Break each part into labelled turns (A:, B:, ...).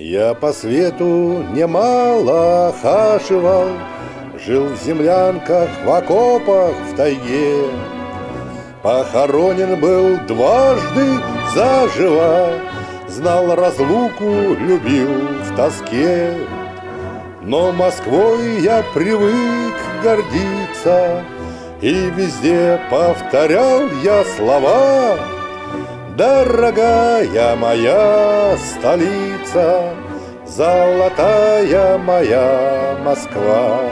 A: Я по свету немало хаживал, жил в землянках, в окопах, в тайге. Похоронен был дважды заживо, знал разлуку, любил в тоске. Но Москвой я привык гордиться, и везде повторял я слова: дорогая моя столица, золотая моя Москва.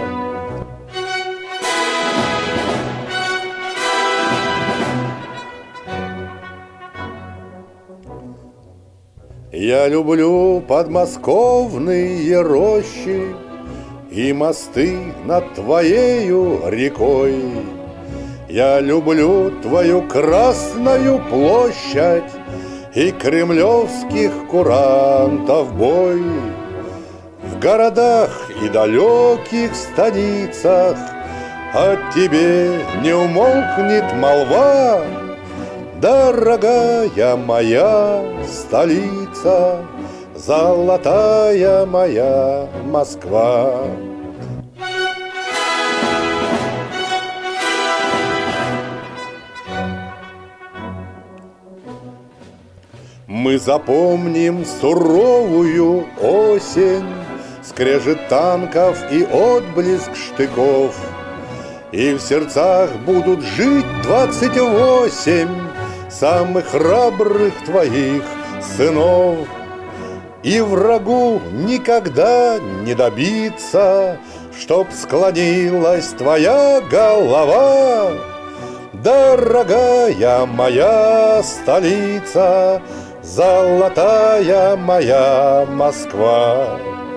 A: Я люблю подмосковные рощи и мосты над твоею рекой. Я люблю твою Красную площадь и кремлевских курантов бой. В городах и далеких станицах о тебе не умолкнет молва. Дорогая моя столица, золотая моя Москва. Мы запомним суровую осень, скрежет танков и отблеск штыков, и в сердцах будут жить 28 самых храбрых твоих сынов. И врагу никогда не добиться, чтоб склонилась твоя голова. Дорогая моя столица, золотая моя Москва.